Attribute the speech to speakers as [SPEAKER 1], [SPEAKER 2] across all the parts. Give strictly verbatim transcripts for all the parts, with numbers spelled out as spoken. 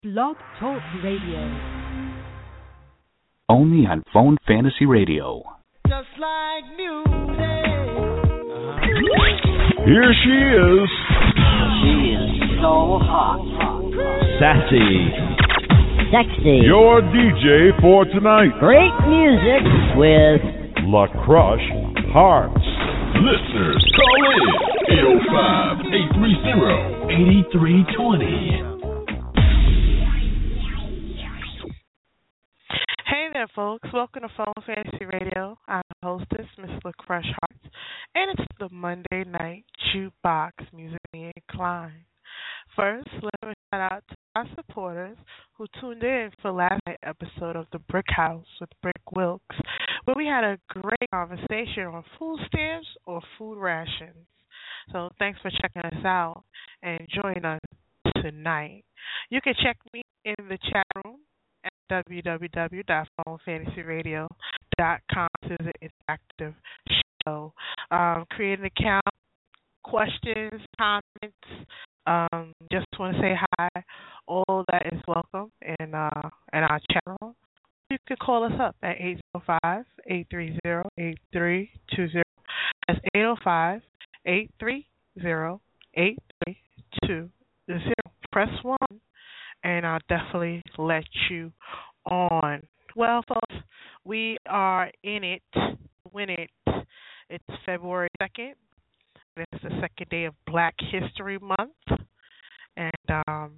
[SPEAKER 1] Blog Talk Radio.
[SPEAKER 2] Only on Phone Fantasy Radio.
[SPEAKER 3] Just like music.
[SPEAKER 4] Here she is.
[SPEAKER 5] She is so hot.
[SPEAKER 4] Sassy.
[SPEAKER 5] Sexy.
[SPEAKER 4] Your D J for tonight.
[SPEAKER 5] Great music with
[SPEAKER 4] La Crush Hearts.
[SPEAKER 6] Listeners, call in eight oh five, eight three zero, eight three two zero.
[SPEAKER 7] Hey there, folks. Welcome to Phone Fantasy Radio. I'm the hostess, Miss LaCrush Hearts, and it's the Monday Night Jukebox Music Incline. First, let me shout out to our supporters who tuned in for last night's episode of The Brick House with Brick Wilkes, where we had a great conversation on food stamps or food rations. So thanks for checking us out and joining us tonight. You can check me in the chat room at w w w dot phone fantasy radio dot com. This is an interactive show. Um, create an account, questions, comments, um, just want to say hi. All that is welcome in, uh, in our chat room. You can call us up at eight oh five, eight three zero, eight three two zero. That's eight oh five, eight three zero, eight three two zero. Press one, and I'll definitely let you on. Well, folks, we are in it, win it. It's February second. It's the second day of Black History Month. And um,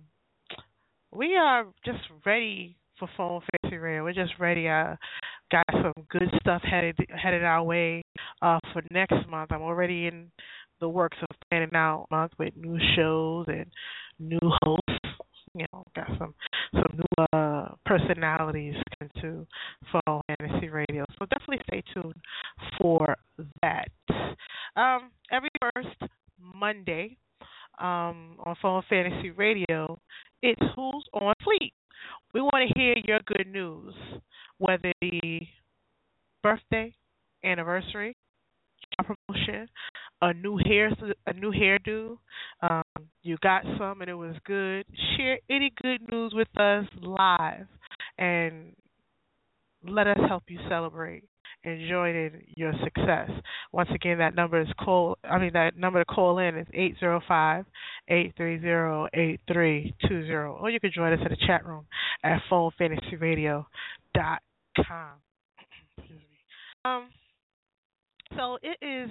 [SPEAKER 7] we are just ready for Phone Fantasy Radio. We're just ready. Uh, got some good stuff headed headed our way uh, for next month. I'm already in the works of planning out a month with new shows and new hosts. You know, got some some new uh, personalities into Phone Fantasy Radio. So definitely stay tuned for that. Um, every first Monday um, on Phone Fantasy Radio, it's Who's on Fleet. We want to hear your good news, whether it be birthday, anniversary, job promotion, a new hair, a new hairdo. Um, you got some and it was good. Share any good news with us live, and let us help you celebrate and join in your success. Once again, that number is call. I mean, that number to call in is eight zero five, eight three zero, eight three two zero, or you can join us in the chat room at phone fantasy radio dot com. Excuse me. Um. So it is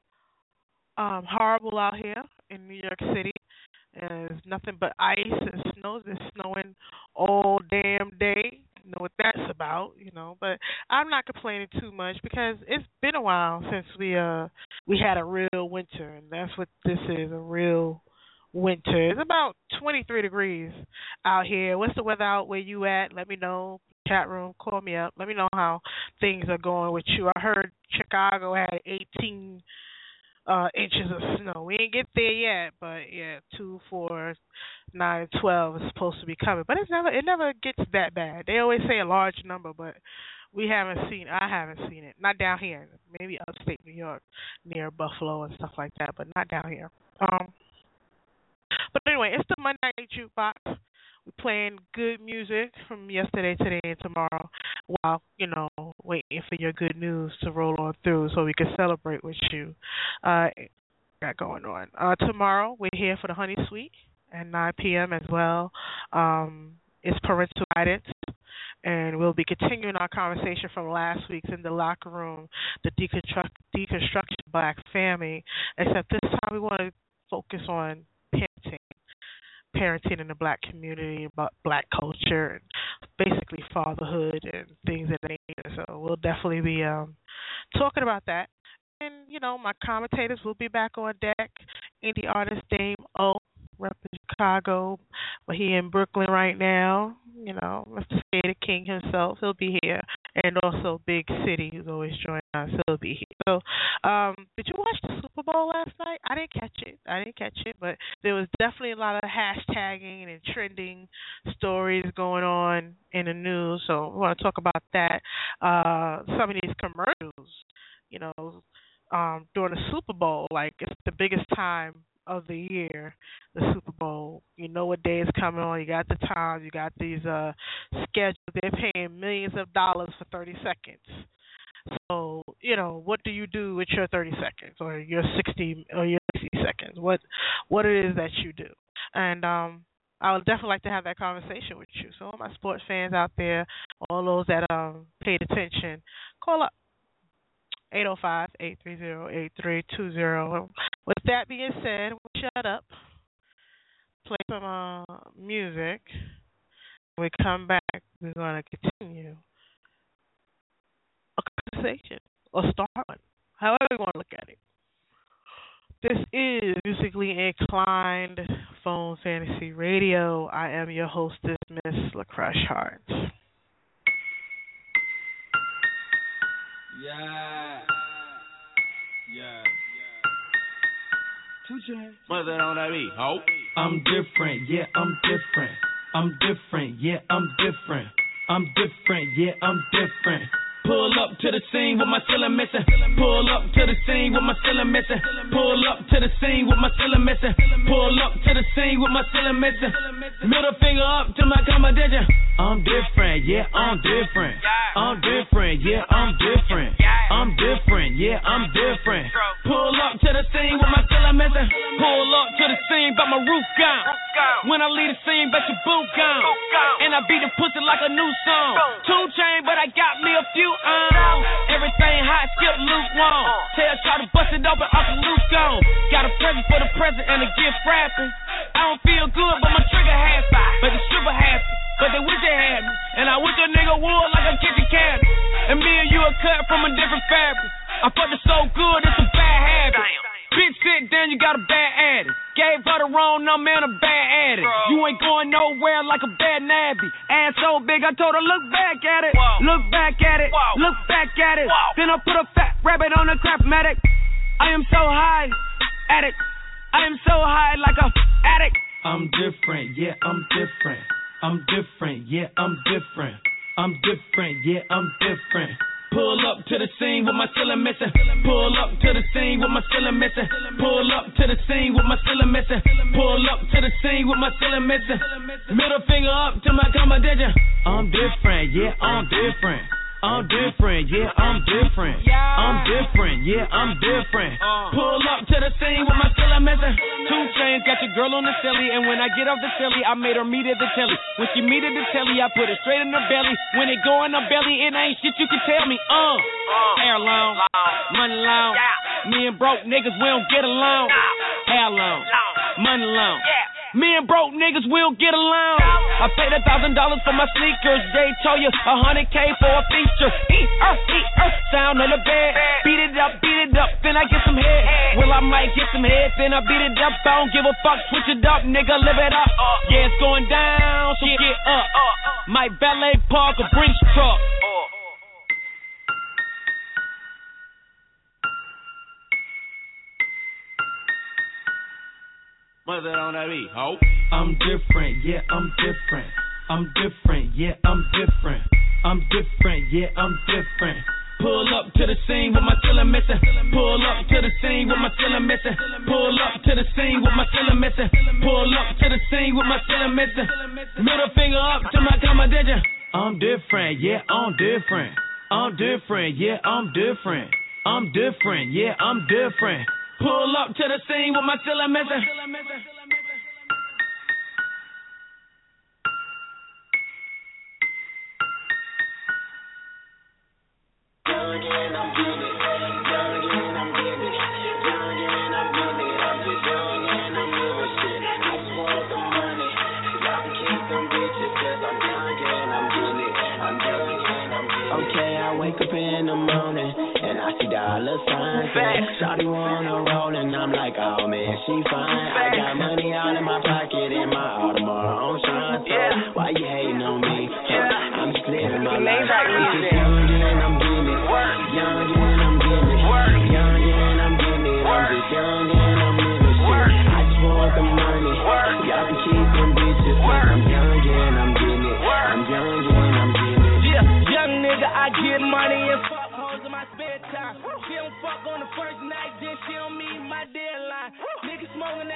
[SPEAKER 7] um, horrible out here in New York City. There's nothing but ice and snow. It's snowing all damn day. You know what that's about, you know. But I'm not complaining too much because it's been a while since we uh we had a real winter, and that's what this is, a real winter. It's about twenty-three degrees out here. What's the weather out where you at? Let me know. Chat room, call me up. Let me know how things are going with you. I heard Chicago had eighteen uh, inches of snow. We ain't get there yet, but yeah, two, four, nine, twelve is supposed to be coming. But it's never, it never gets that bad. They always say a large number, but we haven't seen. I haven't seen it. Not down here. Maybe upstate New York, near Buffalo and stuff like that, but not down here. Um. But anyway, it's the Monday Night Jukebox. We're playing good music from yesterday, today, and tomorrow while, you know, waiting for your good news to roll on through so we can celebrate with you. Uh, got going on. Uh, tomorrow, we're here for the Honey Suite at nine p.m. as well. Um, it's parental guidance, and we'll be continuing our conversation from last week's In the Locker Room, the deconstruct, deconstruction Black family, except this time we want to focus on parenting. parenting in the Black community, about Black culture, and basically fatherhood and things of that nature. So we'll definitely be um, talking about that. And, you know, my commentators will be back on deck. Indie artist Dame O, repping Chicago, but he in Brooklyn right now. You know, Mister Skater King himself, he'll be here. And also Big City, who's always joining us, he'll be here. So, um, did you watch the Super Bowl last night? I didn't catch it. I didn't catch it, but there was definitely a lot of hashtagging and trending stories going on in the news. So we want to talk about that. Uh, some of these commercials, you know, um, during the Super Bowl, like it's the biggest time of the year, the Super Bowl. You know what day is coming on. You got the time. You got these uh, schedules. They're paying millions of dollars for thirty seconds. So, you know, what do you do with your thirty seconds or your sixty or your sixty seconds? What what it is that you do? And um, I would definitely like to have that conversation with you. So all my sports fans out there, all those that um paid attention, call up eight oh five, eight three zero, eight three two zero. With that being said, we'll shut up, play some uh, music. When we come back, we're going to continue a conversation or start one, however you want to look at it. This is Musically Inclined Phone Fantasy Radio. I am your hostess, Miss LaCrush Hart.
[SPEAKER 8] Yeah. Yeah. Mother on that beat, ho. I'm different, yeah, I'm different. I'm different, yeah, I'm different. I'm different, yeah, I'm different. Pull up to the scene with my ceiling missing. Pull up to the scene with my ceiling missing. Pull up to the scene with my ceiling missing. Pull up to the scene with my ceiling missing. Middle finger up to my competition. I'm different, yeah, I'm different. I'm different, yeah, I'm different. I'm different, yeah, I'm different. Pull up to the scene with my ceiling missing. Pull up to the scene, but my roof gone. When I leave the scene, bet your boot gone. And I beat the pussy like a new song. Two chain, but I got me a few on. Everything hot, skip lukewarm. Tell try to bust it open, Uncle Luke gone. Got a present for the present and a gift wrapping. I don't feel good, but my trigger happy. But the stripper happy, but they wish they had me. And I wish a nigga would like a kitchen cabinet. And me and you are cut from a different fabric. I fucked it so good, it's a bad habit. Bitch sit down, you got a bad addict. Gave her the wrong number and a bad addict. You ain't going nowhere like a bad nabby. Ass so big, I told her, look back at it. Whoa. Look back at it. Whoa. Look back at it. Whoa. Then I put a fat rabbit on the crap-matic. I am so high, addict. I am so high like a addict. I'm different, yeah, I'm different. I'm different, yeah, I'm different. I'm different, yeah, I'm different. Pull up to the scene with my ceiling missing. Pull up to the scene with my ceiling missing. Pull up to the scene with my ceiling missing. Pull up to the scene with my ceiling missing. Middle finger up to my competition. I'm different, yeah, I'm different. I'm different, yeah, I'm different. I'm different, yeah, I'm different. Pull up to the scene with my ceiling missing. Two chains, got your girl on the silly, and when I get off the silly, I made her meet at the telly. When she meet at the telly, I put it straight in her belly. When it go in her belly, it ain't shit you can tell me. Uh, hair long, money long. Me and broke niggas, we don't get along. Hair long, money long. Me and broke niggas, we'll get along. I paid a thousand dollars for my sneakers. They told you a hundred K for a feature. Eat, uh, eat, uh, sound on the bed. Beat it up, beat it up, then I get some head. Well, I might get some head, then I beat it up. I don't give a fuck, switch it up, nigga, live it up. Yeah, it's going down, so get up. My valet park a Brinks truck. Mother on that beat, ho. I'm different, yeah, I'm different. I'm different, yeah, I'm different. I'm different, yeah, I'm different. Pull up to the scene with my ceiling missing. Pull up to the scene with my ceiling missing. Pull up to the scene with my ceiling missing. Pull up to the scene with my ceiling missing. Middle finger up to my competition. I'm different, yeah, I'm different. I'm different, yeah, I'm different. I'm different, yeah, I'm different. Pull up to the scene with my ceiling missing. Young and I'm getting it. Young and I'm getting it. Young and I'm getting it. I'm just young and I'm living shit. I just want the money. Y'all can keep them bitches cause I'm young and I'm getting it. I'm young and I'm getting it. Okay, I wake up in the morning and I see dollar signs. Shawty wanna roll and I'm like, oh man, she fine. I got money all in my pocket and my Audemars on shine. So why you hating on me? Huh? I'm just living my life. I'm just young and I'm getting it. Young and I'm getting it. Young and I'm getting it. I'm just young and I'm living shit. I just want the money. Y'all can keep them bitches cause I'm young and I'm getting it. I'm young and I'm getting it. Yeah, young nigga, I get money and fuck hoes in my spare time. She don't fuck on the first night, then she don't meet my deadline. Nigga smoking that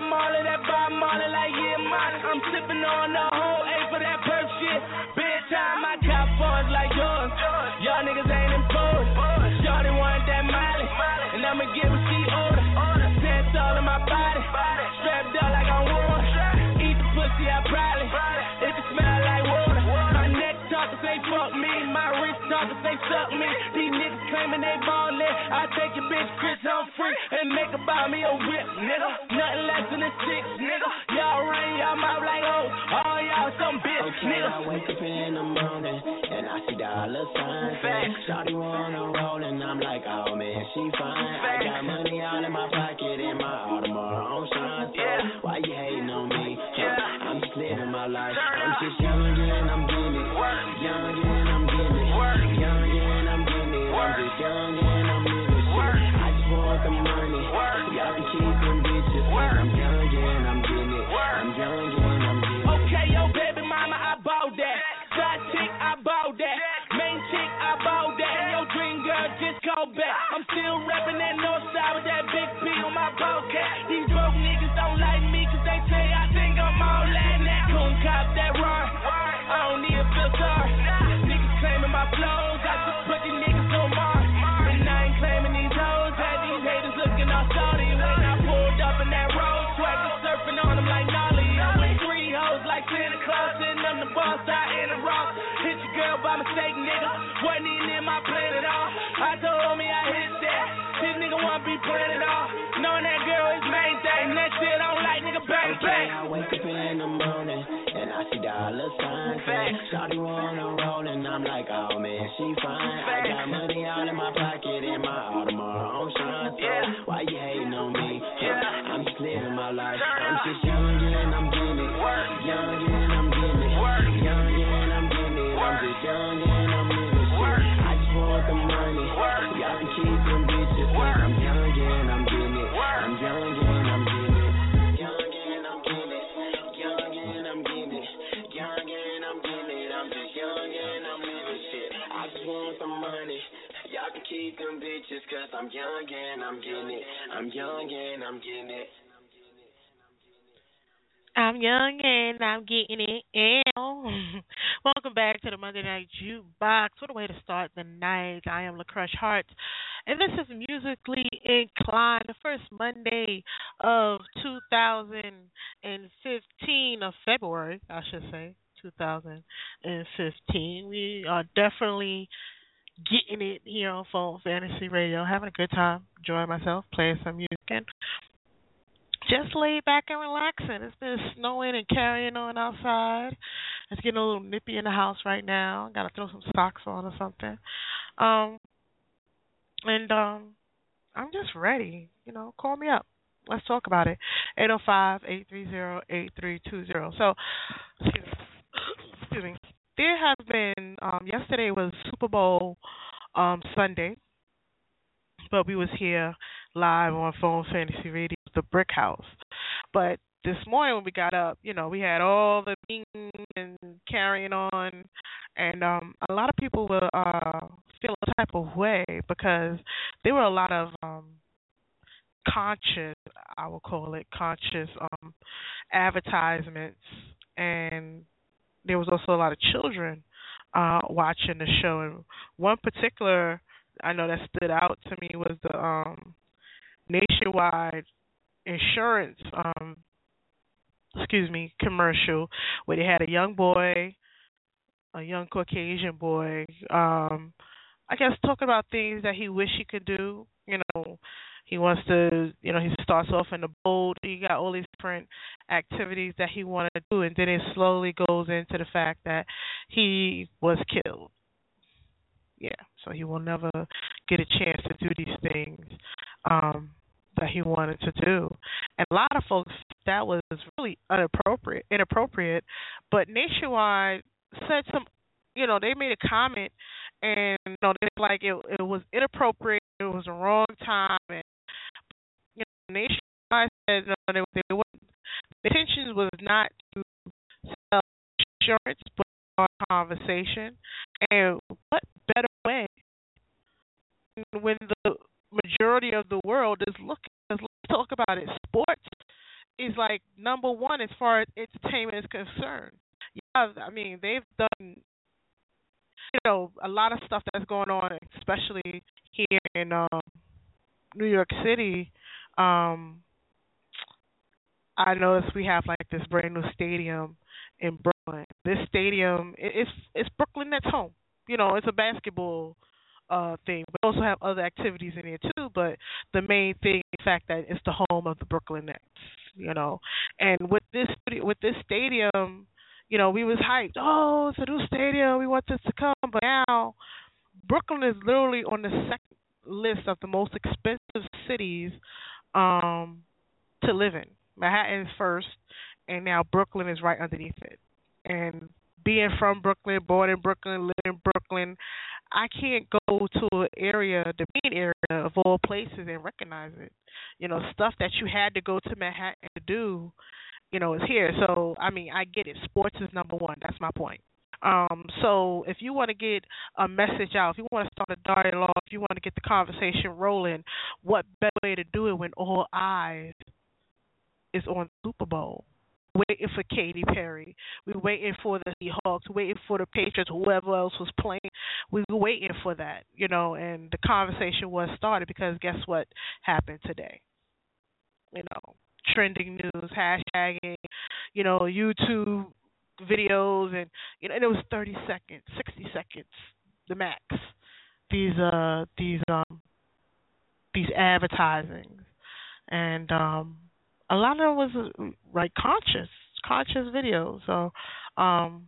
[SPEAKER 8] Marley, that Bob Marley, like yeah, Molly. I'm sipping on the whole A for that perp shit. Bedtime, I cop phones like yours. Y'all niggas ain't imposed. Shorty want that Molly, and I'ma get what she order. Tense all in my body, strapped up like I'm warm. Eat the pussy, I probably. If it smell like water, my neck talk to say fuck me, my wrist talk to say suck me. These niggas claiming they ballin', I take your bitch Chris Humphrey and make her buy me a whip, nigga. Nothing less than a six, nigga. Y'all run y'all mouth like hoes, all y'all some bitch,
[SPEAKER 9] okay,
[SPEAKER 8] nigga.
[SPEAKER 9] I wake up in the morning and I see dollar signs.
[SPEAKER 8] Facts.
[SPEAKER 9] Shawty wanna roll and I'm like, oh man, she fine.
[SPEAKER 8] Facts.
[SPEAKER 9] I got money all in my pocket and my Audemars on shine. So
[SPEAKER 8] Yeah.
[SPEAKER 9] why you hating on me?
[SPEAKER 8] Yeah.
[SPEAKER 9] I'm just living my life.
[SPEAKER 8] Turn
[SPEAKER 9] I'm
[SPEAKER 8] up.
[SPEAKER 9] just young and I'm getting it.
[SPEAKER 8] Work.
[SPEAKER 9] Young and I'm getting it.
[SPEAKER 8] Work.
[SPEAKER 9] Young and I'm getting it.
[SPEAKER 8] Work.
[SPEAKER 9] I'm just young and I'm living shit.
[SPEAKER 8] Work.
[SPEAKER 9] I just want the money.
[SPEAKER 8] Work.
[SPEAKER 9] Y'all can keep them bitches.
[SPEAKER 8] Work.
[SPEAKER 9] I'm young and I'm getting it.
[SPEAKER 8] Work.
[SPEAKER 9] I'm young and I'm getting it.
[SPEAKER 8] Okay, yo, baby mama, I bought that. Side chick, I bought that. Main chick, I bought that. Yo, dream girl, just call back. I'm still rapping that north side with that big P on my ball cap. These broke niggas don't like me cause they say I think I'm all that. That coon cop, that run. I don't need a filter. Niggas claiming my flows. I just put these niggas on Mars. And I ain't claiming these hoes. Had these haters looking all salty when I pulled up in that road. Swagger surfing on them like Nolly. I'm with three hoes like Santa Claus. And I'm the boss, I ain't a rock. Hit your girl by mistake, nigga. Wasn't even in my plan at all. I told me I hit that. This nigga wanna be playing it all. Knowing that girl is main thing. That shit I don't like, nigga, bang,
[SPEAKER 9] Okay,
[SPEAKER 8] bang.
[SPEAKER 9] I wake up in the morning and I see dollar signs.
[SPEAKER 8] Facts.
[SPEAKER 9] Shawty wanna roll and I'm like, oh man, she fine. I got money all in my pocket and my Audemars on shine. So
[SPEAKER 8] Yeah.
[SPEAKER 9] why you hating on me?
[SPEAKER 8] Yeah.
[SPEAKER 9] I'm just living my life.
[SPEAKER 8] Turn
[SPEAKER 9] I'm
[SPEAKER 8] up.
[SPEAKER 9] just young and I'm getting it.
[SPEAKER 8] Work.
[SPEAKER 9] Young and I'm getting it.
[SPEAKER 8] Work.
[SPEAKER 9] Young and I'm getting it. I'm
[SPEAKER 8] Work.
[SPEAKER 9] just young and I'm living shit.
[SPEAKER 8] Work.
[SPEAKER 9] I just want the money.
[SPEAKER 8] Work.
[SPEAKER 9] Y'all can keep them bitches. 'Cause
[SPEAKER 8] Work.
[SPEAKER 9] I'm young and I'm getting it.
[SPEAKER 8] Work.
[SPEAKER 9] I'm young and I'm getting it. Young and I'm getting it. Young and I'm getting it. Young and I'm getting it. I'm just young and I'm living shit. I just want the money. Y'all can keep them bitches 'cause I'm young and I'm getting it. I'm young and I'm getting it.
[SPEAKER 7] I'm young and I'm getting it. And welcome back to the Monday Night Jukebox. What a way to start the night. I am LaCrush Hart, and this is Musically Inclined, the first Monday of two thousand fifteen, of February, I should say, two thousand fifteen. We are definitely getting it here on Phone Fantasy Radio, having a good time, enjoying myself, playing some music, and just laid back and relaxing. It's been snowing and carrying on outside. It's getting a little nippy in the house right now. Got to throw some socks on or something. Um, and um, I'm just ready. You know, call me up. Let's talk about it. eight oh five, eight three zero, eight three two zero. So, excuse me. excuse me. There has been, um, yesterday was Super Bowl um, Sunday, but we was here live on Phone Fantasy Radio, the Brick House. But this morning when we got up, you know, we had all the meetings and carrying on, and um, a lot of people were uh, feel a type of way because there were a lot of um, conscious, I will call it conscious um, advertisements, and there was also a lot of children uh, watching the show. And one particular I know that stood out to me was the um, Nationwide insurance, um, excuse me, commercial where they had a young boy, a young Caucasian boy, um, I guess talking about things that he wish he could do. You know, he wants to, you know, he starts off in the boat. He got all these different activities that he wanted to do, and then it slowly goes into the fact that he was killed. Yeah, so he will never get a chance to do these things um, that he wanted to do. And a lot of folks, that was really inappropriate, inappropriate. But Nationwide said some, you know, they made a comment, and you know, they like it, it was inappropriate. It was the wrong time, and you know, Nationwide said no, they, they were, the intention was not to sell insurance, but our conversation. And what better way when the majority of the world is looking? Let's talk about it. Sports is like number one as far as entertainment is concerned. Yeah, I mean they've done you know a lot of stuff that's going on, especially here in um, New York City. Um, I noticed we have like this brand new stadium in Brooklyn. This stadium, it, it's it's Brooklyn Nets home. You know, it's a basketball uh, thing. We also have other activities in here too, but the main thing is the fact that it's the home of the Brooklyn Nets. You know, and with this with this stadium, you know, we was hyped. Oh, it's a new stadium. We want this to come, but now Brooklyn is literally on the second list of the most expensive cities um, to live in. Manhattan is first, and now Brooklyn is right underneath it. And being from Brooklyn, born in Brooklyn, living in Brooklyn, I can't go to an area, the main area of all places, and recognize it. You know, stuff that you had to go to Manhattan to do, you know, is here. So, I mean, I get it. Sports is number one. That's my point. Um, so if you want to get a message out, if you want to start a dialogue, if you want to get the conversation rolling, what better way to do it when all eyes is on Super Bowl? Waiting for Katy Perry. We're waiting for the Seahawks, waiting for the Patriots, whoever else was playing. We were waiting for that, you know, and the conversation was started because guess what happened today? You know, trending news, hashtagging, you know, YouTube videos, and you know, and it was thirty seconds, sixty seconds, the max. These uh these um these advertisings, and um a lot of it was uh, like conscious conscious videos. So um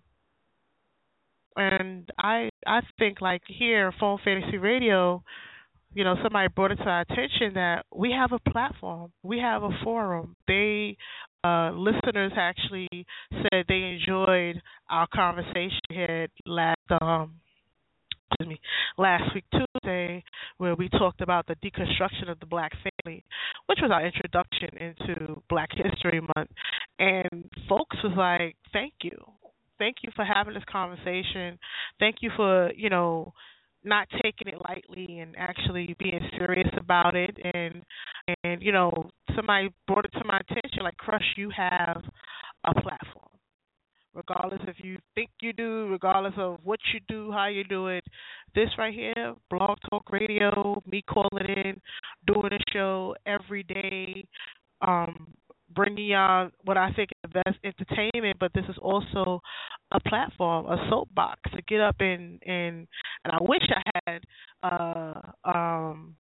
[SPEAKER 7] and I I think like here Phone Fantasy Radio, you know, somebody brought it to our attention that we have a platform, we have a forum. They uh, listeners actually said they enjoyed our conversation here last um, excuse me last week Tuesday, where we talked about the deconstruction of the black family, which was our introduction into Black History Month, and folks was like, "Thank you, thank you for having this conversation. Thank you for you know." not taking it lightly and actually being serious about it, and and you know somebody brought it to my attention like, Crush, you have a platform, regardless if you think you do, regardless of what you do, how you do it. This right here, Blog Talk Radio, me calling in, doing a show every day, um bringing y'all what I think is the best entertainment, but this is also a platform, a soapbox to get up and and and I wish I had uh um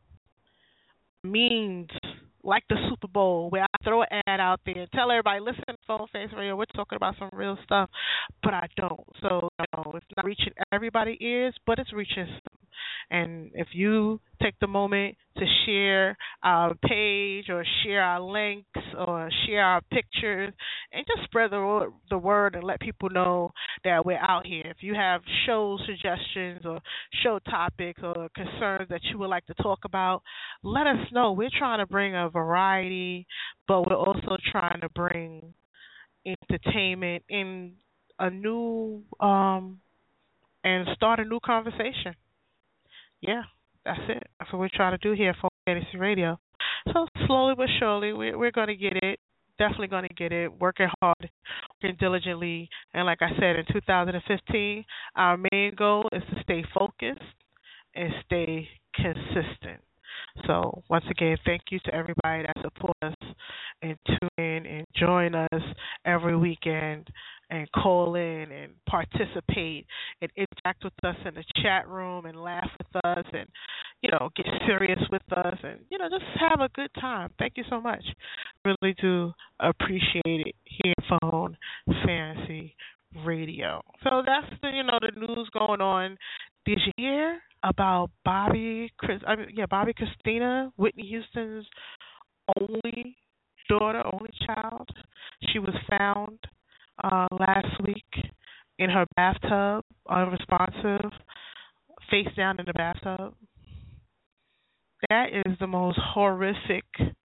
[SPEAKER 7] means like the Super Bowl where I throw an ad out there and tell everybody, listen to Phone Face Radio, we're talking about some real stuff, but I don't. So you know, it's not reaching everybody's ears, but it's reaching some. And if you take the moment to share our page or share our links or share our pictures and just spread the word, the word and let people know that we're out here. If you have show suggestions or show topics or concerns that you would like to talk about, let us know. We're trying to bring a variety, but we're also trying to bring entertainment in a new um and start a new conversation. Yeah, that's it. That's what we're trying to do here for Fantasy Radio. So slowly but surely, we're, we're going to get it. Definitely going to get it. Working hard, working diligently. And like I said, in two thousand fifteen, our main goal is to stay focused and stay consistent. So once again, thank you to everybody that supports us and tune in and join us every weekend and call in and participate and interact with us in the chat room and laugh with us and, you know, get serious with us and, you know, just have a good time. Thank you so much. Really do appreciate it here at Phone Fantasy Radio. So that's the, you know, the news going on. Did you hear about Bobby, Chris, I mean, yeah, Bobby Christina, Whitney Houston's only daughter, only child? She was found uh, last week in her bathtub, unresponsive, face down in the bathtub. That is the most horrific,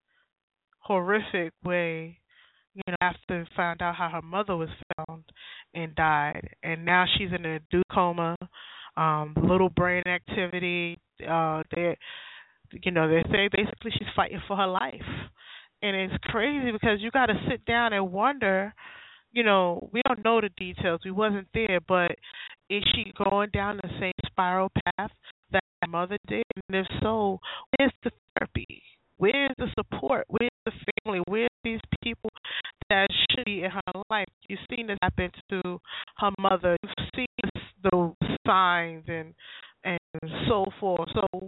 [SPEAKER 7] horrific way, you know, after found out how her mother was found and died. And now she's in a induced coma, um, little brain activity. Uh, they, you know, they say basically she's fighting for her life. And it's crazy because you got to sit down and wonder, you know, we don't know the details. We wasn't there, but is she going down the same spiral path that her mother did? And if so, where's the therapy? Where's the support? Where's the family? Where's these people that should be in her life? You've seen this happen to her mother. You've seen this, the signs and and so forth. So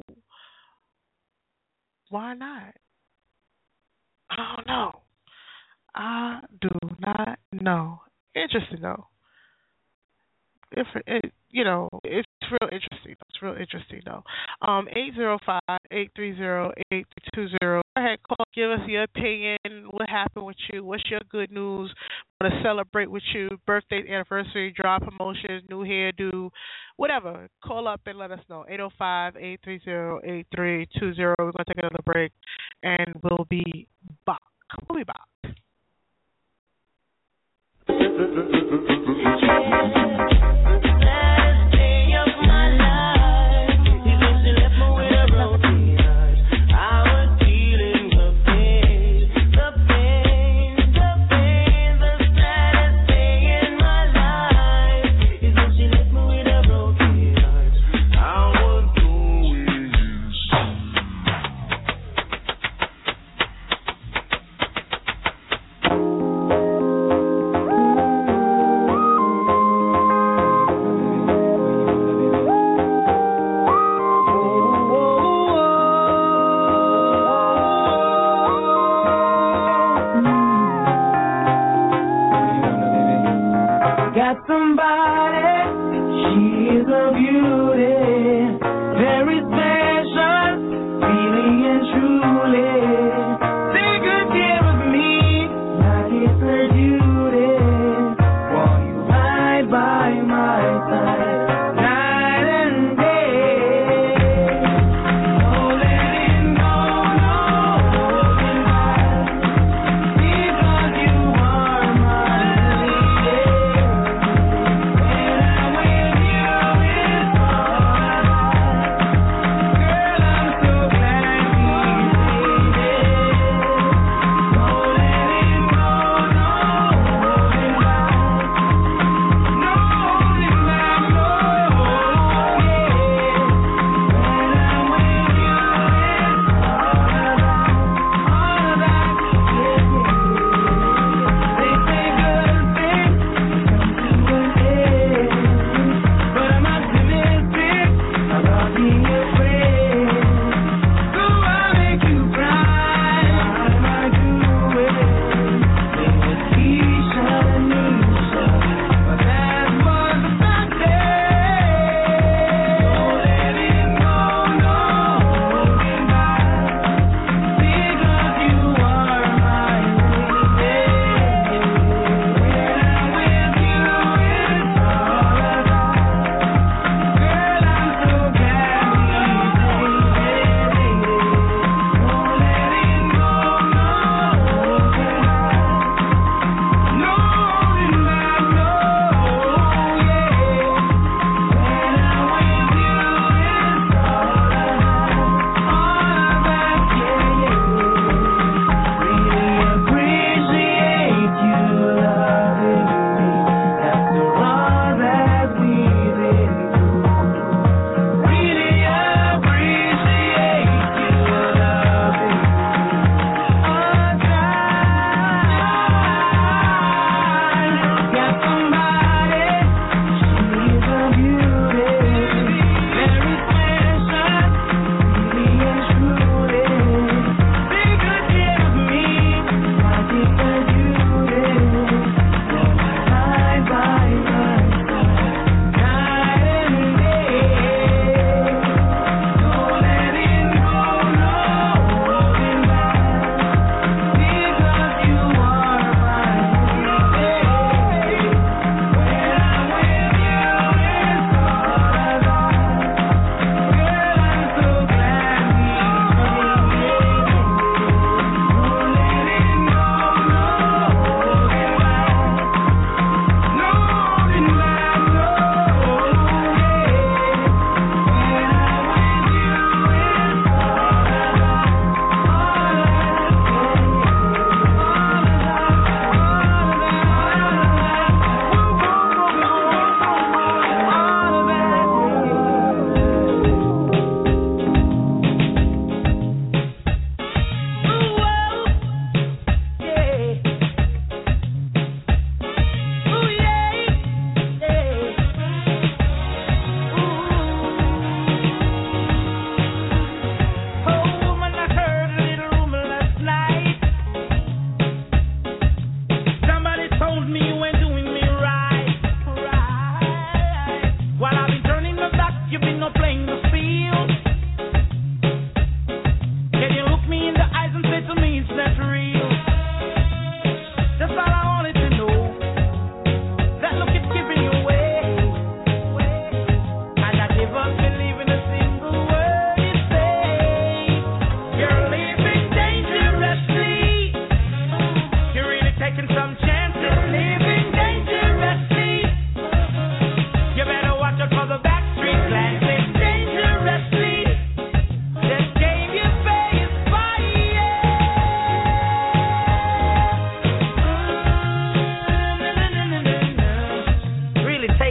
[SPEAKER 7] why not? I don't know. I do not know. Interesting though. If it, you know, it's real interesting. It's real interesting though. Um, eight zero five, eight three zero, eight two zero. Go ahead, call. Give us your opinion. What happened with you? What's your good news? Want to celebrate with you? Birthday, anniversary, job promotions, new hairdo, whatever. Call up and let us know. eight zero five, eight three zero, eight three two zero. We're gonna take another break, and we'll be back. We'll be back.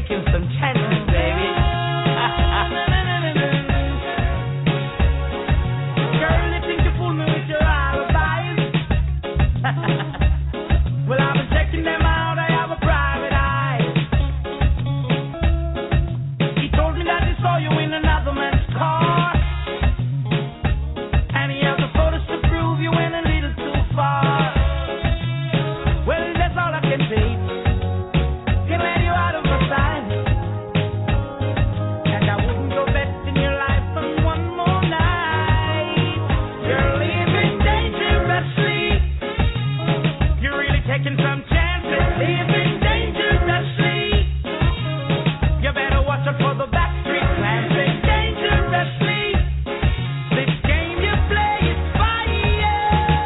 [SPEAKER 8] taking some chances, baby. Girl, you think you fooled me with your alibis? Well, I've been checking them out. I have a private eye. He told me that he saw you in another man's car, and he has the photos to prove you went a little too far. Well, that's all I can say. Can let you out of my sight, and I wouldn't go betting your life on one more night. You're living dangerously. You're really taking some chances. Living dangerously. You better watch out for the backstreet clans. Living dangerously. This game you play is fire.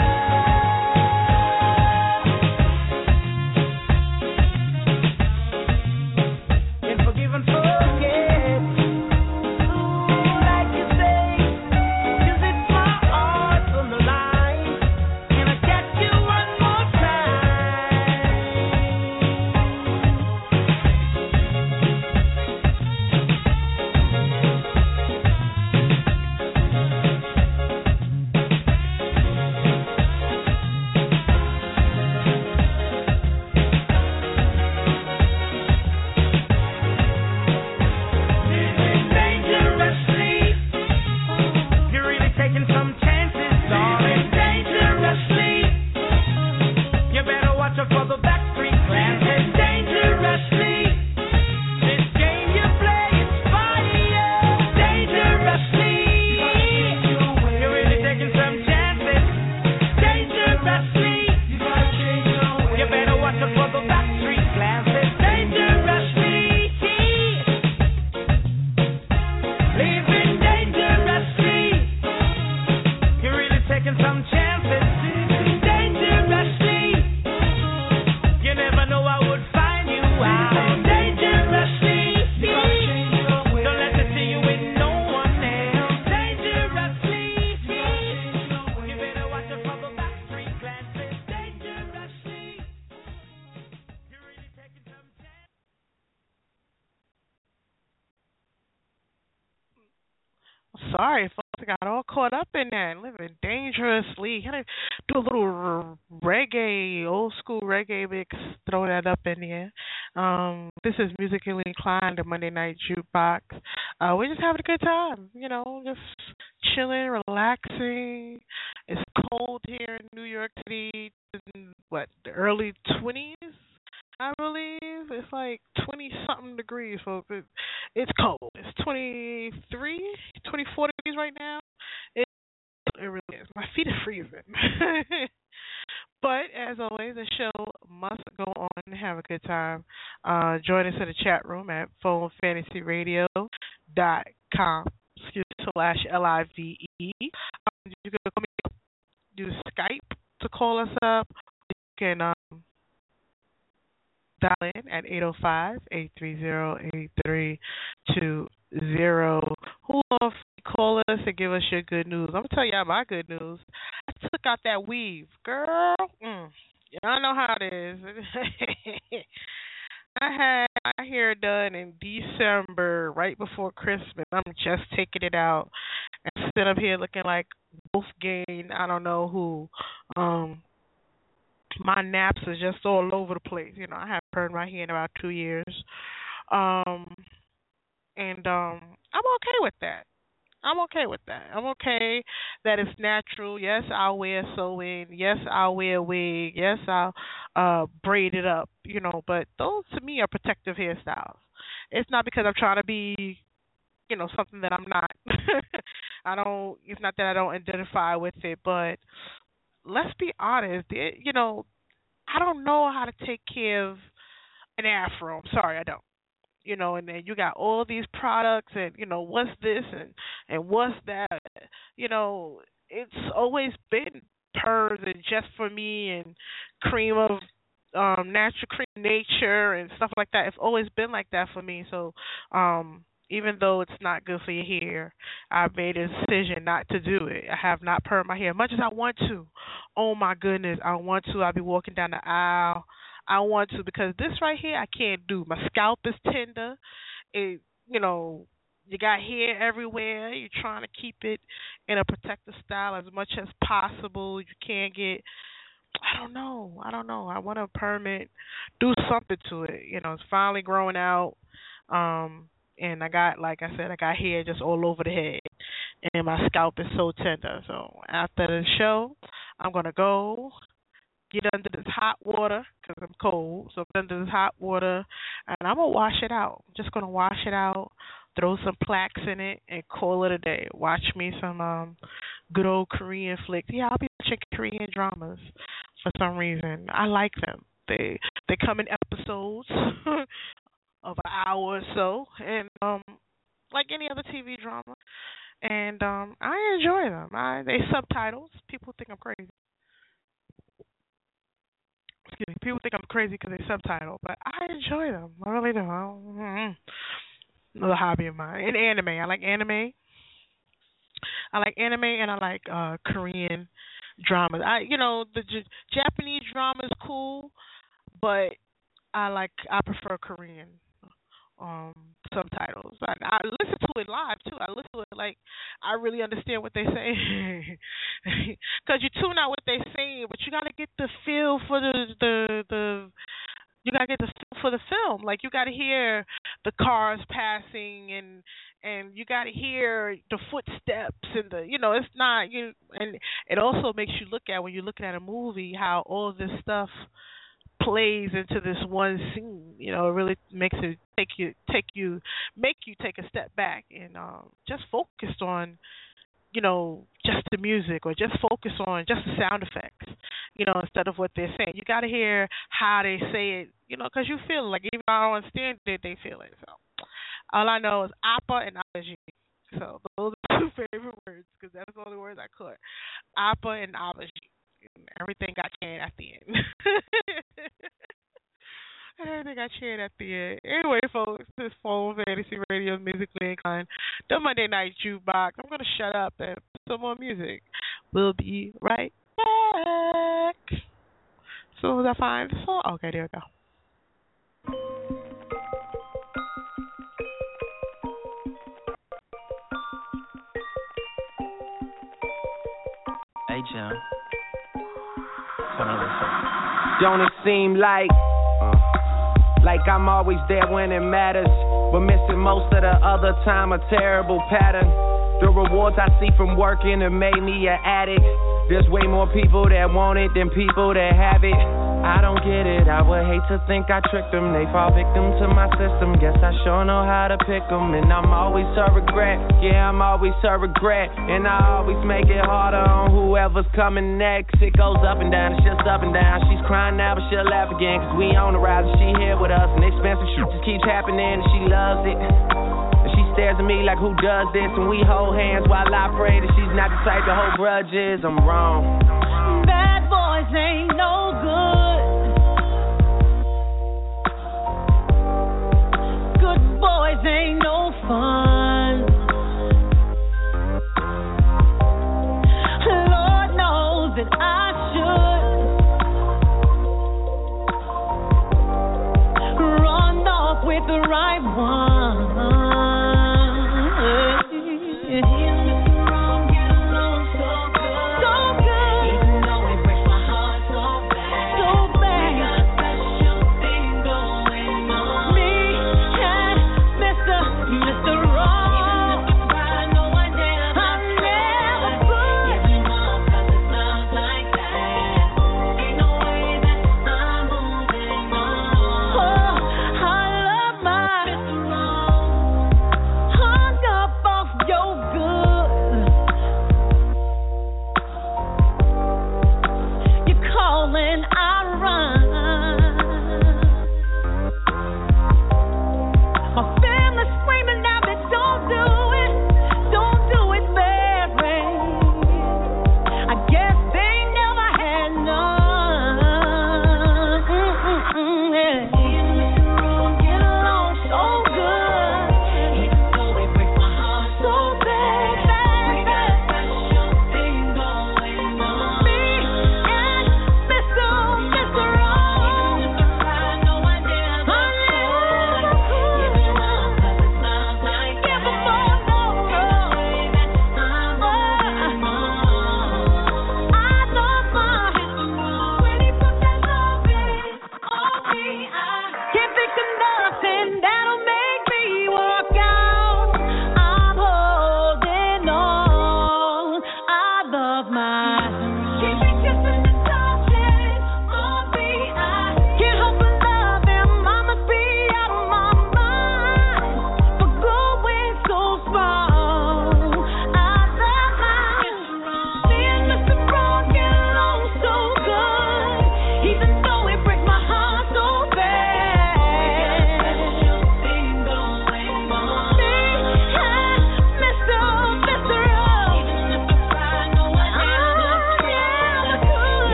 [SPEAKER 8] Can't forgive and forget. Ooh, like you say, 'cause it's my heart on the line. Can I catch you one more time? Living dangerously. You're really taking some chances, darling. Dangerously. You better watch out for the backstreet clans. Living dangerously. This game you play is fire. Dangerously. You're really taking some chances. Dangerously. You better watch out for the backstreet clans. Living dangerously. Living dangerously. You're really taking some chances. Living dangerously. You never know I would find you out. Dangerously. Don't let me see you with no one else. Dangerously. You better watch out for the backstreet clans. Dangerously. You're really taking some chances.
[SPEAKER 7] Sorry, folks, I got all caught up in that. Living dangerously. Gotta do a little r- reggae, old school reggae mix. Throw that up in there. Um, this is Musically Inclined, the Monday Night Jukebox. Uh, we're just having a good time, you know, just chilling, relaxing. It's cold here in New York City. In, what, the early twenties? I believe it's like twenty something degrees, folks. It, it's cold. It's twenty-three, twenty-four degrees right now. It, it really is. My feet are freezing. But as always, the show must go on and have a good time. Uh, join us in the chat room at phone fantasy radio dot com excuse me, slash L I V E. Um, you can use Skype to call us up. You can um, dial in at eight oh five, eight three zero, eight three two zero. Who will call us and give us your good news? I'm going to tell y'all my good news. I took out that weave. Girl, mm, y'all know how it is. I had my hair done in December, right before Christmas. I'm just taking it out and sit up here looking like Wolfgang, I don't know who. Um, my naps are just all over the place. You know, I haven't burned my hair in about two years. Um, and um, I'm okay with that. I'm okay with that. I'm okay that it's natural. Yes, I'll wear sew-in. Yes, I'll wear a wig. Yes, I'll uh, braid it up, you know, but those to me are protective hairstyles. It's not because I'm trying to be, you know, something that I'm not. I don't, it's not that I don't identify with it, but let's be honest, it, you know, I don't know how to take care of an afro. I'm sorry, I don't. You know, and then you got all these products and, you know, what's this and, and what's that. You know, it's always been Purrs and Just For Me and cream of um, natural cream nature and stuff like that. It's always been like that for me. So um, even though it's not good for your hair, I made a decision not to do it. I have not permed my hair much as I want to. Oh, my goodness, I want to. I'll be walking down the aisle. I want to, because this right here I can't do. My scalp is tender. It, you know, you got hair everywhere. You're trying to keep it in a protective style as much as possible. You can't get, I don't know. I don't know. I want to permit, do something to it. You know, it's finally growing out. Um, and I got, like I said, I got hair just all over the head. And my scalp is so tender. So after the show, I'm going to go get under this hot water because I'm cold. So I'm under this hot water, and I'm going to wash it out. I'm just going to wash it out, throw some plaques in it, and call it a day. Watch me some um, good old Korean flicks. Yeah, I'll be watching Korean dramas for some reason. I like them. They they come in episodes of an hour or so, and um, like any other T V drama. And um, I enjoy them. I, they subtitles. People think I'm crazy. Excuse me. People think I'm crazy because they subtitle, but I enjoy them. I really do. I mm-hmm. Another hobby of mine. And anime. I like anime. I like anime, and I like uh, Korean dramas. I, you know, the J- Japanese drama is cool, but I like I prefer Korean um subtitles. I, I listen to it live too. I listen to it like I really understand what they say, because you tune out what they say, but you gotta get the feel for the the the. You gotta get the feel for the film. Like you gotta hear the cars passing, and and you gotta hear the footsteps, and the you know it's not you. And it also makes you look at when you're looking at a movie how all this stuff plays into this one scene. You know, it really makes it take you take you make you take a step back and um, just focus on, you know, just the music, or just focus on just the sound effects, you know, instead of what they're saying. You got to hear how they say it, you know, because you feel it. Like, even if I don't understand it, they feel it. So all I know is appa and apology. So those are two favorite words, because that's the only words I caught. Appa and apology. Everything got canned at the end. Everything got canned at the end. Anyway, folks, this Phone Fantasy Radio Musically Inclined, the Monday Night Jukebox. I'm going to shut up and put some more music. We'll be right back. As soon as I find the song. Okay, there we go.
[SPEAKER 10] Hey, Jim. Don't it seem like uh, like I'm always there when it matters, but missing most of the other time, a terrible pattern. The rewards I see from working have made me an addict. There's way more people that want it than people that have it. I don't get it, I would hate to think I tricked them. They fall victim to my system, guess I sure know how to pick them. And I'm always a regret, yeah, I'm always a regret. And I always make it harder on whoever's coming next. It goes up and down, it's just up and down. She's crying now, but she'll laugh again, cause we on the rise and she here with us. And expensive shit just keeps happening and she loves it. And she stares at me like, who does this? And we hold hands while I pray that she's not the type to hold grudges. I'm wrong.
[SPEAKER 11] Bad boys ain't no good. Good boys ain't no fun. Lord knows that I should run off with the right one. So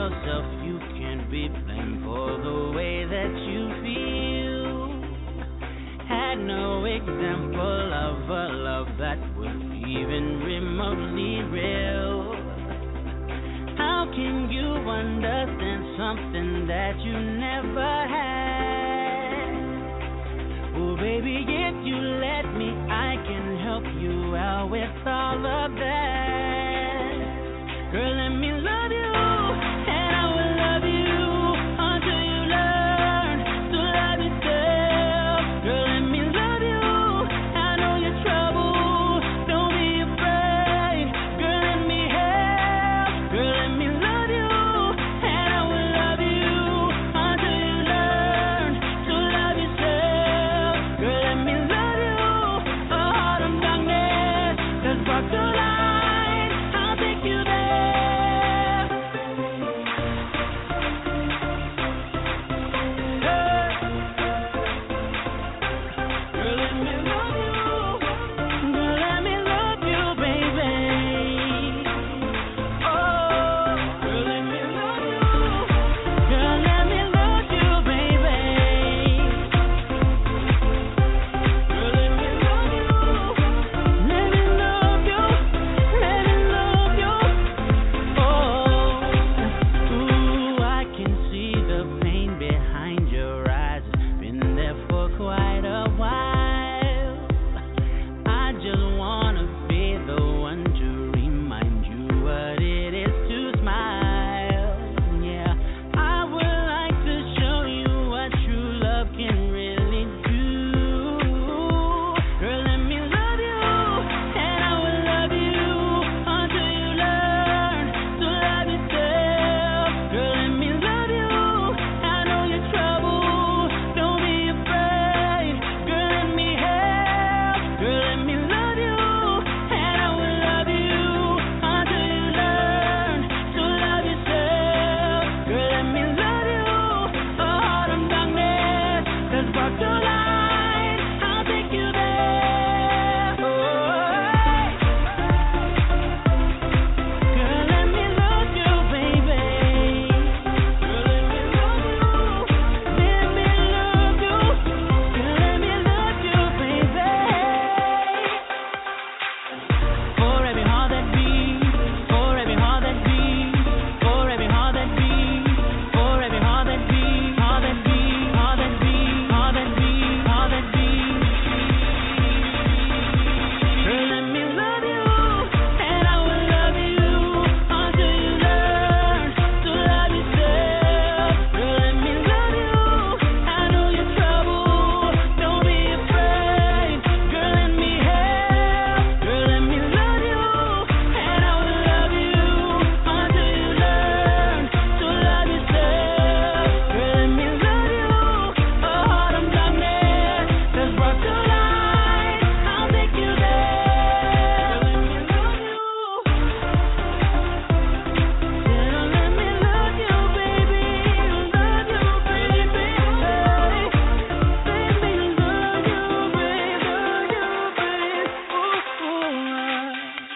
[SPEAKER 12] yourself, you can't be blamed for the way that you feel. Had no example of a love that was even remotely real. How can you understand something that you never had? Oh baby, if you let me, I can help you out with all of that. Girl, let me love you, and I will love you until you learn to love yourself. Girl, let me love you, I know your trouble, don't be afraid. Girl, let me help. Girl, let me love you, and I will love you until you learn to love yourself. Girl, let me love you, a heart of darkness that's brought to light. I'll take you there. Girl, let me love you. Girl, let me love you, baby. Oh, girl, let me love you. Girl, let me love you, baby. Girl, let me love you. Let me love you. Let me love you. Oh, ooh, I can see the pain behind your eyes. It's been there for quite a while. I just wanna be the one to remind you what it is to smile. Yeah, I would like to show you what true love can really do. Girl, let me love you, and I will love you until you learn to love yourself. Girl, let me love you, I know your trouble, don't be afraid. Girl, let me help. Girl, let me love you, and I will love you until you learn to love yourself. Girl, let me love you, a heart of darkness that's brought to light. I'll take you there. Oh, girl, let me love you, baby. Girl, let me love you. Let me love you. Girl, let me love you, baby. For every heart that beats, for every heart that beats, for every heart that beats, for every heart that beats, heart that beats, heart that beats, heart that beats, heart that beats. Girl, let me love you, and I will love you until you learn to love yourself. Girl, let me love you, I know your trouble, don't be afraid. Girl, let me help. Girl, let me love you, and I will love you until you learn to love yourself. Girl, let me love you, a heart of darkness that's brought to light. I'll take you there. Girl, let me love you. Girl, let me love you, baby. Love you, baby. Baby, love you, baby. Love you, baby. Ooh, ooh.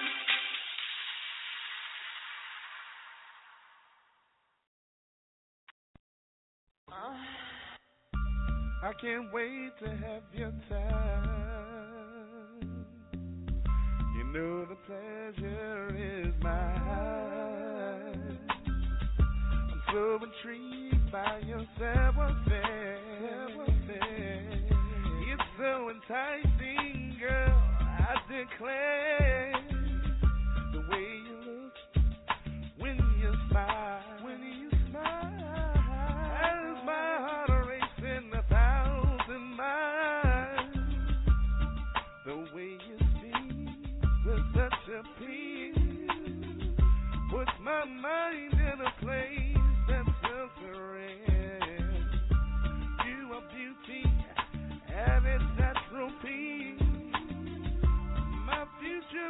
[SPEAKER 3] I can't wait to have your time. You know the pleasure is mine. I'm so intrigued by your savoir-faire. It's so enticing, girl, I declare. The way you look when you smile, when you smile, as my heart racing a thousand miles. The way you speak with such appeal puts my mind in a place that's so serene. You are beauty at its natural peak. My future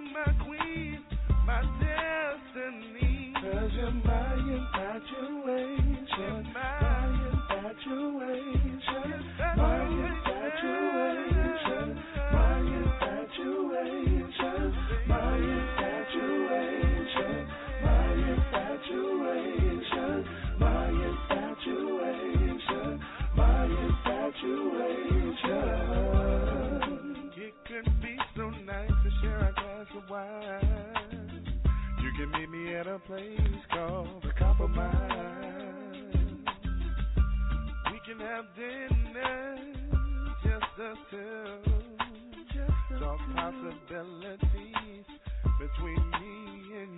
[SPEAKER 3] infidelities between me and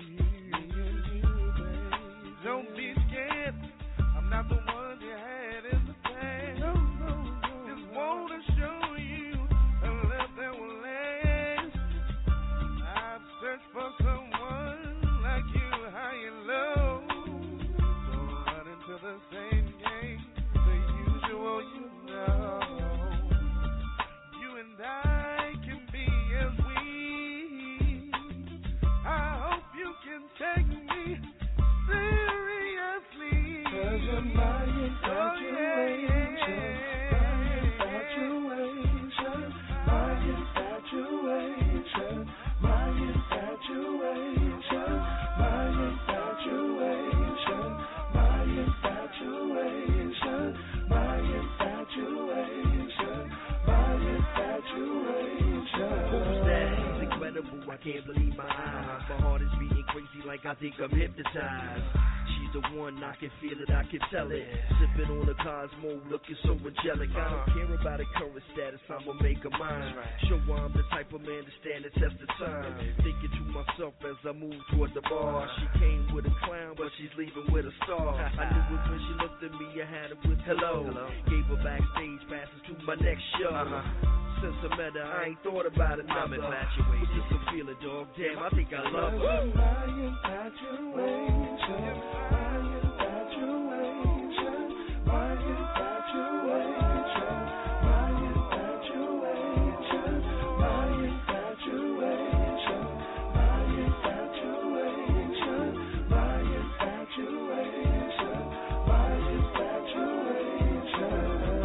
[SPEAKER 3] you. Don't be scared, I'm not the one you had in the past. No, no, no. Just wanna show you a love that will last. I've searched for someone like you, high and low. Don't run into the same game, the usual, you know. You and I can be as we. I hope you can take me seriously. 'Cause you're my infatuation, my infatuation, my infatuation, my infatuation, my infatuation, my infatuation, my infatuation, my infatuation.
[SPEAKER 13] Who's that? He's incredible, I can't believe my eyes. My heart is beating crazy like I think I'm hypnotized. She's the one, I can feel it, I can tell it. Sipping on the Cosmo, looking so angelic. I don't care about her current status, I'ma make her mine. Show her I'm the type of man to stand the test of time. Thinking to myself as I move toward the bar. She came with a clown, but she's leaving with a star. I knew it when she looked at me, I had it with hello. Gave her backstage passes to my next show. Since I met her, I ain't thought about it. I'm infatuated. Just a feeling, dog. Damn, I think I love her.
[SPEAKER 3] My infatuation, my infatuation, my infatuation, my infatuation, my infatuation, my infatuation, my infatuation, my infatuation.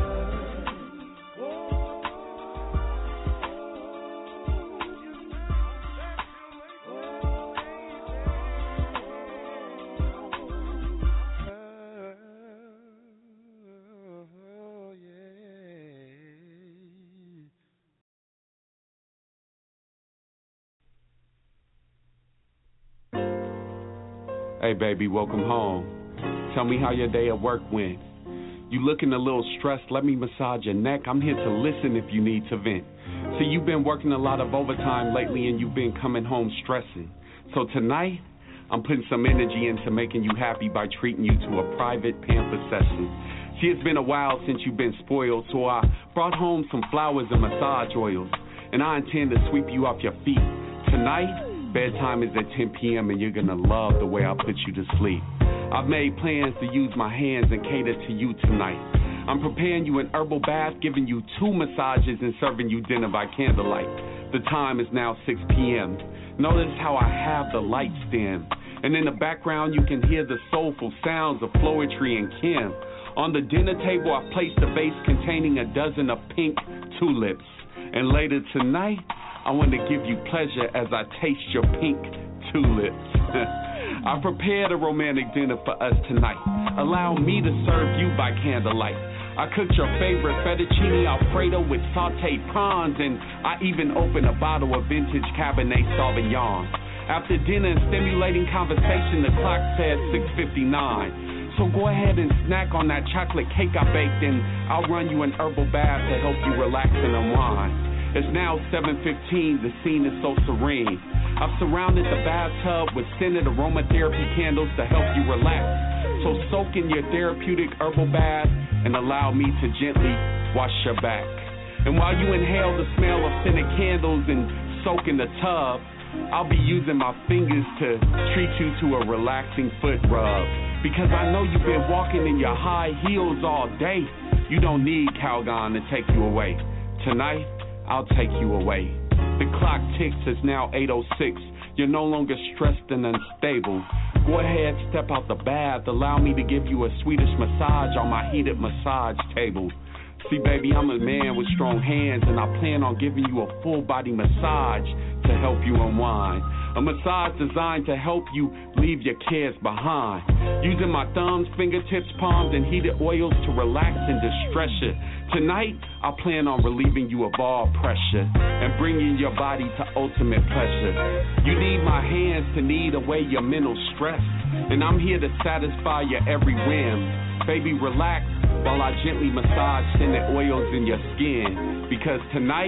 [SPEAKER 14] Hey baby, welcome home. Tell me how your day at work went. You looking a little stressed, let me massage your neck. I'm here to listen if you need to vent. See, you've been working a lot of overtime lately and you've been coming home stressing. So tonight, I'm putting some energy into making you happy by treating you to a private pamper session. See, it's been a while since you've been spoiled, so I brought home some flowers and massage oils, and I intend to sweep you off your feet. Tonight, bedtime is at ten p.m. and you're gonna love the way I put you to sleep. I've made plans to use my hands and cater to you tonight. I'm preparing you an herbal bath, giving you two massages and serving you dinner by candlelight. The time is now six p.m. Notice how I have the lights dim. And in the background you can hear the soulful sounds of Floetry and Kim. On the dinner table I've placed a vase containing a dozen of pink tulips. And later tonight, I want to give you pleasure as I taste your pink tulips. I prepared a romantic dinner for us tonight. Allow me to serve you by candlelight. I cooked your favorite fettuccine alfredo with sauteed prawns, and I even opened a bottle of vintage Cabernet Sauvignon. After dinner and stimulating conversation, the clock said six fifty-nine. So go ahead and snack on that chocolate cake I baked, and I'll run you an herbal bath to help you relax and unwind. It's now seven fifteen, the scene is so serene. I've surrounded the bathtub with scented aromatherapy candles to help you relax. So soak in your therapeutic herbal bath and allow me to gently wash your back. And while you inhale the smell of scented candles and soak in the tub, I'll be using my fingers to treat you to a relaxing foot rub. Because I know you've been walking in your high heels all day. You don't need Calgon to take you away. Tonight, I'll take you away. The clock ticks, it's now eight oh six. You're no longer stressed and unstable. Go ahead, step out the bath. Allow me to give you a Swedish massage on my heated massage table. See, baby, I'm a man with strong hands, and I plan on giving you a full body massage to help you unwind. A massage designed to help you leave your cares behind. Using my thumbs, fingertips, palms, and heated oils to relax and distress you. Tonight, I plan on relieving you of all pressure and bringing your body to ultimate pleasure. You need my hands to knead away your mental stress, and I'm here to satisfy your every whim. Baby, relax while I gently massage scented oils in your skin, because tonight,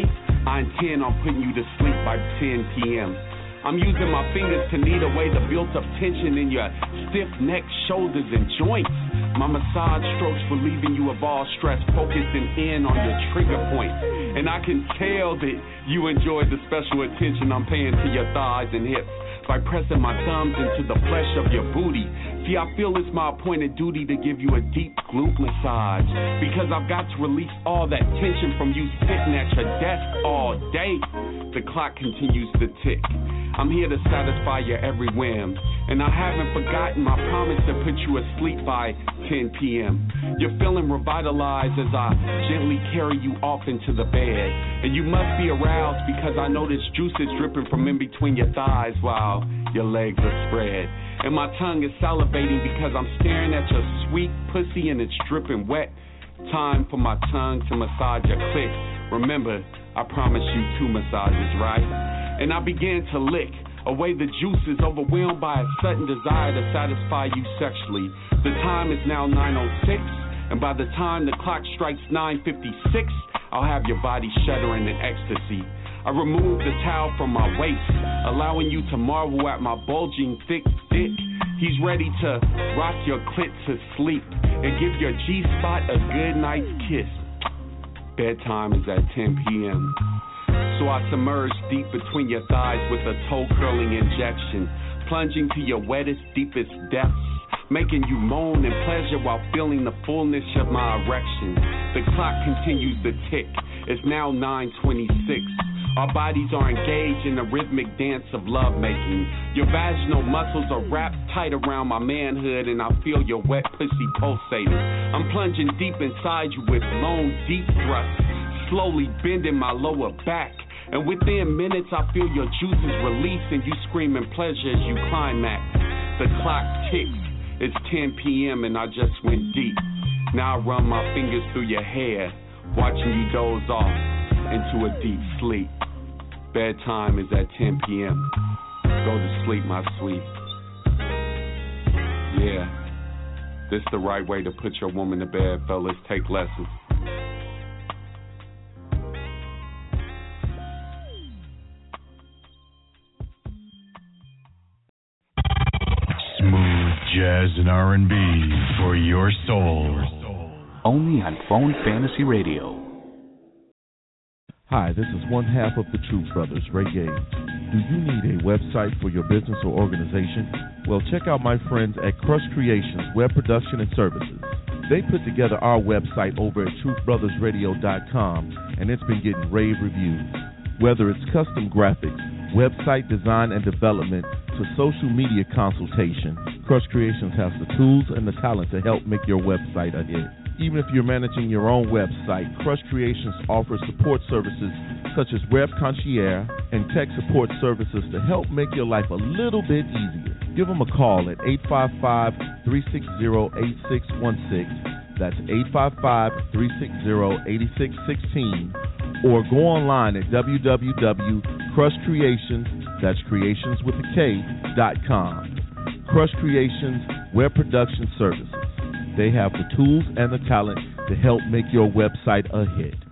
[SPEAKER 14] I intend on putting you to sleep by ten p.m. I'm using my fingers to knead away the built-up tension in your stiff neck, shoulders, and joints. My massage strokes relieving you of all stress, focusing in on your trigger point. And I can tell that you enjoy the special attention I'm paying to your thighs and hips by pressing my thumbs into the flesh of your booty. See, I feel it's my appointed duty to give you a deep glute massage because I've got to release all that tension from you sitting at your desk all day. The clock continues to tick. I'm here to satisfy your every whim, and I haven't forgotten my promise to put you asleep by ten p.m. You're feeling revitalized as I gently carry you off into the bed, and you must be aroused because I notice juice is dripping from in between your thighs while your legs are spread. And my tongue is salivating because I'm staring at your sweet pussy and it's dripping wet. Time for my tongue to massage your clit. Remember, I promised you two massages, right? And I began to lick away the juices, overwhelmed by a sudden desire to satisfy you sexually. The time is now nine oh six, and by the time the clock strikes nine fifty-six, I'll have your body shuddering in ecstasy. I remove the towel from my waist, allowing you to marvel at my bulging thick dick. He's ready to rock your clit to sleep and give your G-spot a good night's kiss. Bedtime is at ten p.m. So I submerge deep between your thighs with a toe-curling injection, plunging to your wettest, deepest depths, making you moan in pleasure while feeling the fullness of my erection. The clock continues to tick. It's now nine twenty-six. Our bodies are engaged in a rhythmic dance of lovemaking. Your vaginal muscles are wrapped tight around my manhood, and I feel your wet pussy pulsating. I'm plunging deep inside you with long, deep thrusts, slowly bending my lower back. And within minutes, I feel your juices release and you scream in pleasure as you climax. The clock ticks. It's ten p.m. and I just went deep. Now I run my fingers through your hair, watching you doze off into a deep sleep. Bedtime is at ten p.m. Go to sleep, my sweet. Yeah, this the right way to put your woman to bed, fellas. Take lessons.
[SPEAKER 15] Smooth jazz and R and B for your soul.
[SPEAKER 2] Only on Phone Fantasy Radio.
[SPEAKER 16] Hi, this is one half of the Troop Brothers, Ray Gay. Do you need a website for your business or organization? Well, check out my friends at Crush Creations Web Production and Services. They put together our website over at truth brothers radio dot com, and it's been getting rave reviews. Whether it's custom graphics, website design and development, to social media consultation, Crush Creations has the tools and the talent to help make your website a hit. Even if you're managing your own website, Crush Creations offers support services such as Web Concierge and tech support services to help make your life a little bit easier. Give them a call at eight five five, three six zero, eight six one six. That's eight five five, three six zero, eight six one six, or go online at w w w dot crush creations, that's creations with a K, dot com. Crush Creations Web Production Services. They have the tools and the talent to help make your website a hit.